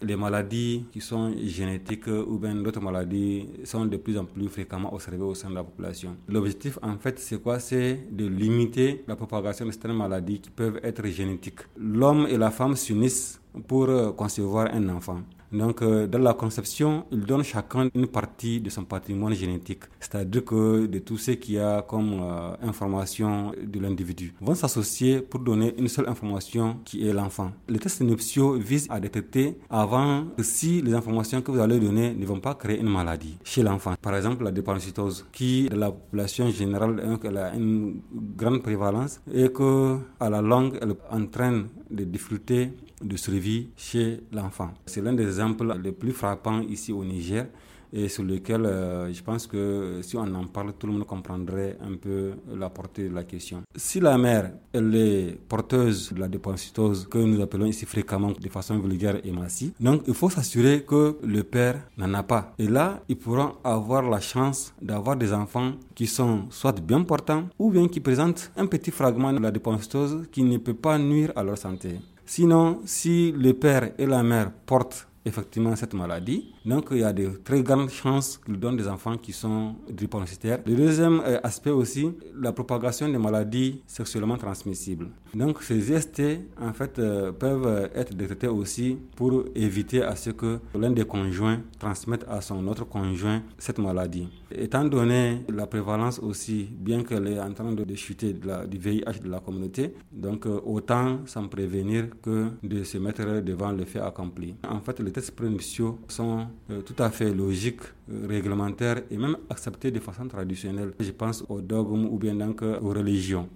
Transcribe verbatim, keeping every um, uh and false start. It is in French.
les maladies qui sont génétiques ou bien d'autres maladies sont de plus en plus fréquemment observées au sein de la population. L'objectif, en fait, c'est quoi? C'est de limiter la propagation de certaines maladies qui peuvent être génétiques. L'homme et la femme s'unissent pour concevoir un enfant. Donc, euh, dans la conception, ils donnent chacun une partie de son patrimoine génétique, c'est-à-dire que de tout ce qu'il y a comme euh, information de l'individu, vont s'associer pour donner une seule information qui est l'enfant. Les tests nuptiaux visent à détecter avant si les informations que vous allez donner ne vont pas créer une maladie chez l'enfant. Par exemple, la drépanocytose, qui dans la population générale elle a une grande prévalence et que à la longue, elle entraîne des difficultés de survie chez l'enfant. C'est l'un des exemples les plus frappants ici au Niger et sur lequel euh, je pense que si on en parle, tout le monde comprendrait un peu la portée de la question. Si la mère elle est porteuse de la drépanocytose, que nous appelons ici fréquemment de façon vulgaire hématie, donc il faut s'assurer que le père n'en a pas. Et là, ils pourront avoir la chance d'avoir des enfants qui sont soit bien portants ou bien qui présentent un petit fragment de la drépanocytose qui ne peut pas nuire à leur santé. Sinon, si le père et la mère portent effectivement cette maladie, donc il y a de très grandes chances qu'ils donnent des enfants qui sont drépanocytaires. Le deuxième aspect aussi, la propagation des maladies sexuellement transmissibles. Donc ces I S T en fait euh, peuvent être détectés aussi pour éviter à ce que l'un des conjoints transmette à son autre conjoint cette maladie. Étant donné la prévalence aussi, bien qu'elle est en train de, de chuter de la, du V I H de la communauté, donc euh, autant s'en prévenir que de se mettre devant le fait accompli. En fait, les tests prénuptiaux sont euh, tout à fait logiques, euh, réglementaires et même acceptés de façon traditionnelle. Je pense aux dogmes ou bien donc aux religions.